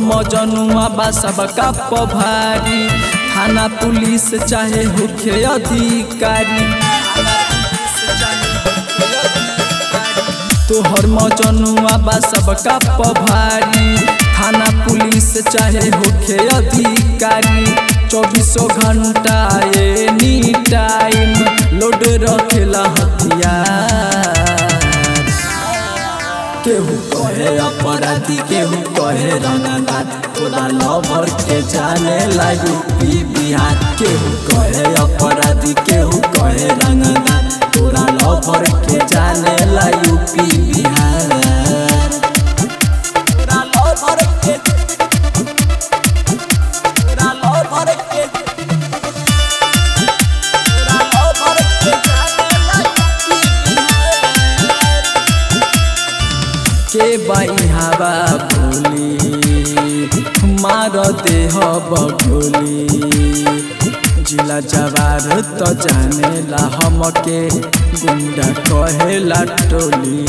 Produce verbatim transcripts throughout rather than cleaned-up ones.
मजनुआ बा सबका पभारी, थाना पुलिस चाहे होखे अधिकारी। तोहर मजनुआ बा सबका पभारी, थाना पुलिस चाहे होखे अधिकारी। चौबीसों घंटा एनी टाइम लोड रखेला हथियार। केहू कहे अपराधी केहू कहे रंगदार, तोरा लवर के जाने ला यूपी बिहार। केहू कहे अपराधी केहू कहे रंगदार, तोरा लवर के जाने ला यूपी बिहार। तोरा लवर के तोरा लवर के तोरा लवर के जाने ला यूपी बिहार। के बाई हवा बोली मार देह बगोली, जिला जवार तो जानेला हमके गुंडा कहेला टोली।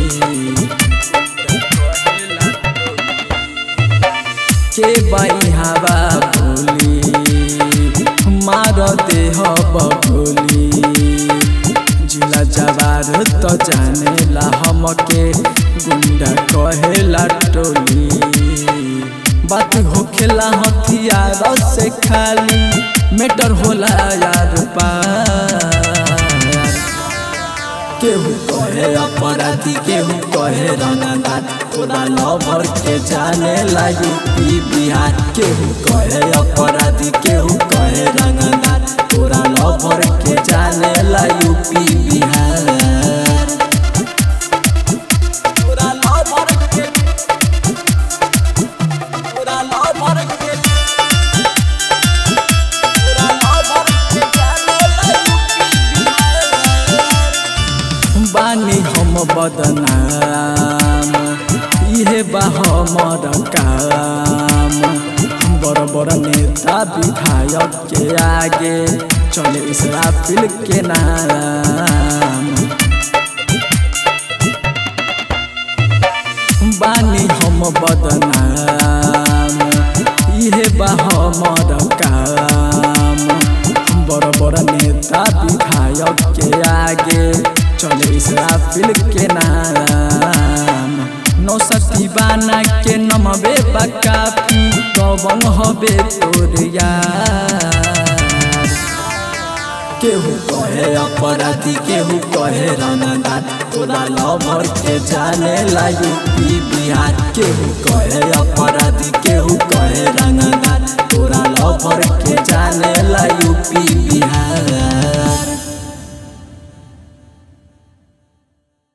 के बाई हवा बोली मार देह बगोली, जिला जवार तो जानेला हमके गुंडा कहेला टोली। बात होखेला हथियार से खाली, मैटर होला यार पार। केहू कहे अपराधी केहू कहे रंगदार, तोरा लवर के जाने ला यूपी बिहार। केहू कहे अपराधी केहू कहे रंगदार, तोरा लवर के जाने ला यूपी बिहार। तोरा लवर के तोरा लवर के तोरा लवर के जाने ला यूपी बिहार। बानी हम बदनाम इहे बा हमर काम, बड़ बड़ नेता विधायक के आगे चले इसराफिल के नाम। बानी हम बदनाम इहे बा हमर काम, बड़ बड़ नेता विधायक के आगे चले इसराफिल के नाम। नौसती बाना के नमबे बा काफी, कवन हबे तोर यार। केहू कहे अपराधी केहू कहे रंगदार, तोरा लवर के जाने ला यूपी बिहार। केहू कहे अपराधी केहू कहे